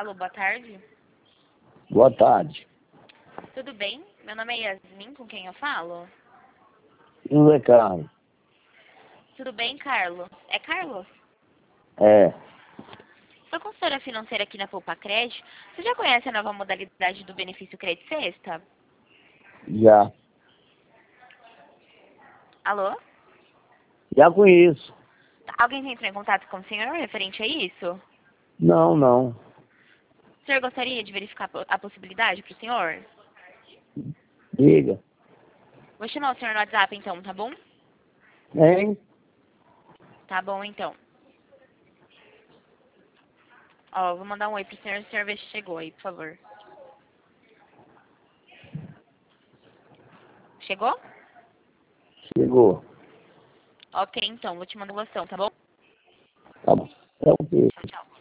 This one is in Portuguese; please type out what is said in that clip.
Alô, boa tarde. Boa tarde. Tudo bem? Meu nome é Yasmin, com quem eu falo? José Carlos. Tudo bem, Carlos? É Carlos? É, Sou consultora financeira aqui na Poupa Crédito. Você já conhece a nova modalidade do benefício Crédito Sexta? já. Alô? Já conheço. Alguém entrou em contato com o senhor referente a isso? Não, não. O senhor gostaria de verificar a possibilidade para o senhor? Diga. Vou chamar o senhor no WhatsApp então, tá bom? Hein? Tá bom então. Ó, vou mandar um oi pro senhor, o senhor vê se chegou aí, por favor. Chegou? Chegou. Ok, então, vou te mandar uma loção, tá bom? Tá bom. É o quê? Tchau, tchau.